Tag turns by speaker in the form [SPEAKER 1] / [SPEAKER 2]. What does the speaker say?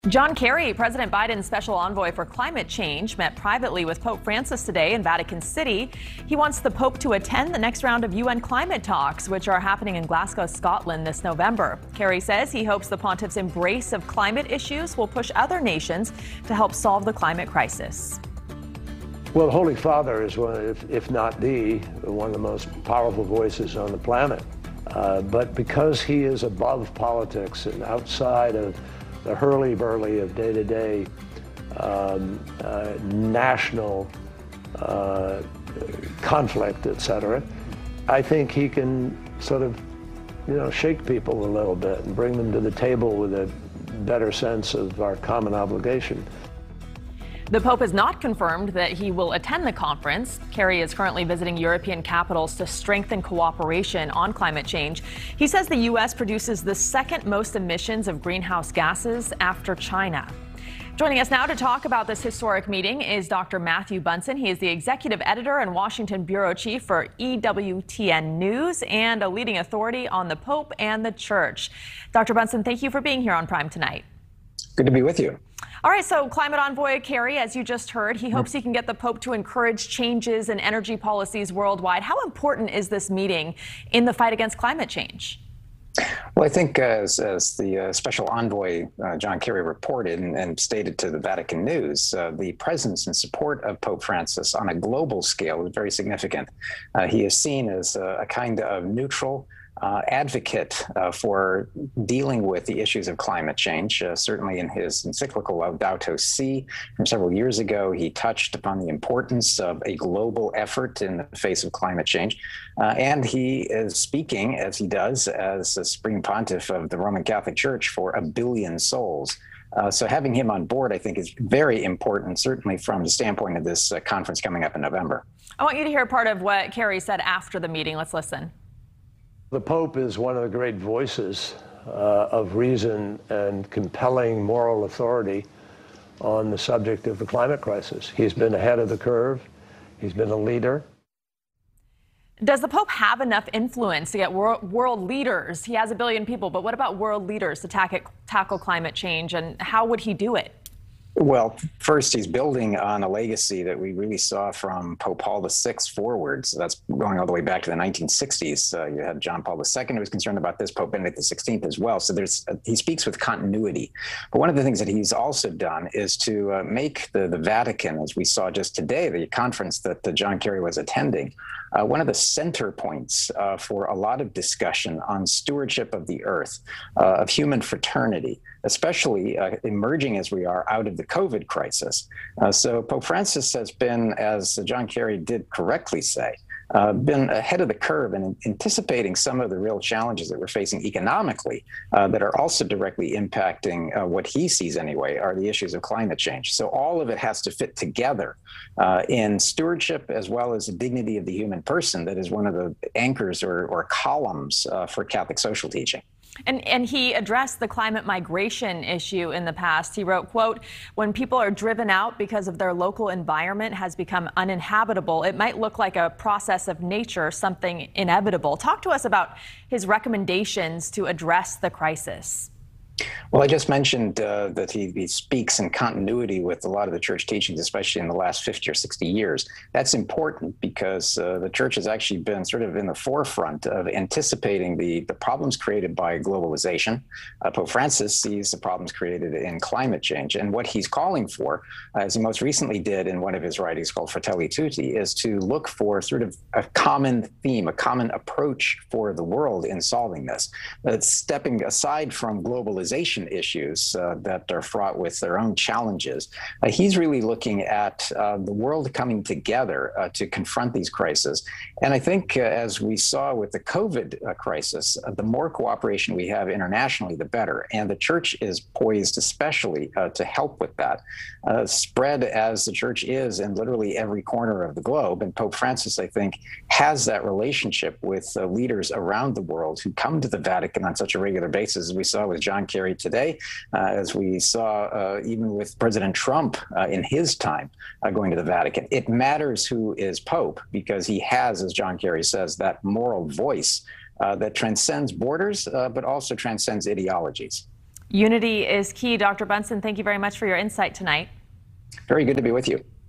[SPEAKER 1] John Kerry, President Biden's special envoy for climate change, met privately with Pope Francis today in Vatican City. He wants the Pope to attend the next round of UN climate talks, which are happening in Glasgow, Scotland this November. Kerry says he hopes the pontiff's embrace of climate issues will push other nations to help solve the climate crisis.
[SPEAKER 2] Well, the Holy Father is one, if not one of the most powerful voices on the planet. But because he is above politics and outside of the hurly-burly of day-to-day national conflict, etc., I think he can sort of, shake people a little bit and bring them to the table with a better sense of our common obligation.
[SPEAKER 1] The Pope has not confirmed that he will attend the conference. Kerry is currently visiting European capitals to strengthen cooperation on climate change. He says the U.S. produces the second most emissions of greenhouse gases after China. Joining us now to talk about this historic meeting is Dr. Matthew Bunson. He is the executive editor and Washington bureau chief for EWTN News and a leading authority on the Pope and the Church. Dr. Bunson, thank you for being here on Prime tonight.
[SPEAKER 3] Good to be with you.
[SPEAKER 1] All right, so climate envoy Kerry, as you just heard, he hopes he can get the Pope to encourage changes in energy policies worldwide. How important is this meeting in the fight against climate change?
[SPEAKER 3] Well, I think as the special envoy John Kerry reported and stated to the Vatican News, the presence and support of Pope Francis on a global scale is very significant. He is seen as a kind of neutral advocate for dealing with the issues of climate change. Certainly in his encyclical Laudato Si from several years ago, he touched upon the importance of a global effort in the face of climate change. And he is speaking, as he does, as a Supreme Pontiff of the Roman Catholic Church for 1 billion souls. So having him on board, I think, is very important, certainly from the standpoint of this conference coming up in November.
[SPEAKER 1] I want you to hear part of what Kerry said after the meeting. Let's listen.
[SPEAKER 2] The Pope is one of the great voices of reason and compelling moral authority on the subject of the climate crisis. He's been ahead of the curve. He's been a leader.
[SPEAKER 1] Does the Pope have enough influence to get world leaders? He has 1 billion people, but what about world leaders to tackle climate change, and how would he do it?
[SPEAKER 3] Well, first, he's building on a legacy that we really saw from Pope Paul VI forwards. That's going all the way back to the 1960s. You had John Paul II who was concerned about this, Pope Benedict XVI as well. So he speaks with continuity. But one of the things that he's also done is to make the Vatican, as we saw just today, the conference that John Kerry was attending, one of the center points for a lot of discussion on stewardship of the earth, of human fraternity, especially emerging as we are out of the COVID crisis. So Pope Francis has been, as John Kerry did correctly say, been ahead of the curve and anticipating some of the real challenges that we're facing economically that are also directly impacting what he sees anyway, are the issues of climate change. So all of it has to fit together in stewardship as well as the dignity of the human person that is one of the anchors or columns for Catholic social teaching.
[SPEAKER 1] And he addressed the climate migration issue in the past. He wrote, quote, "When people are driven out because of their local environment has become uninhabitable, it might look like a process of nature, something inevitable." Talk to us about his recommendations to address the crisis.
[SPEAKER 3] Well, I just mentioned that he speaks in continuity with a lot of the church teachings, especially in the last 50 or 60 years. That's important because the church has actually been sort of in the forefront of anticipating the problems created by globalization. Pope Francis sees the problems created in climate change. And what he's calling for, as he most recently did in one of his writings called Fratelli Tutti, is to look for sort of a common theme, a common approach for the world in solving this. That's stepping aside from globalization issues that are fraught with their own challenges. He's really looking at the world coming together to confront these crises. And I think as we saw with the COVID crisis, the more cooperation we have internationally, the better. And the church is poised especially to help with that. Spread as the church is in literally every corner of the globe. And Pope Francis, I think, has that relationship with leaders around the world who come to the Vatican on such a regular basis, as we saw with John Kerry today, as we saw even with President Trump in his time going to the Vatican. It matters who is Pope because he has, as John Kerry says, that moral voice that transcends borders, but also transcends ideologies.
[SPEAKER 1] Unity is key. Dr. Bunson, thank you very much for your insight tonight.
[SPEAKER 3] Very good to be with you.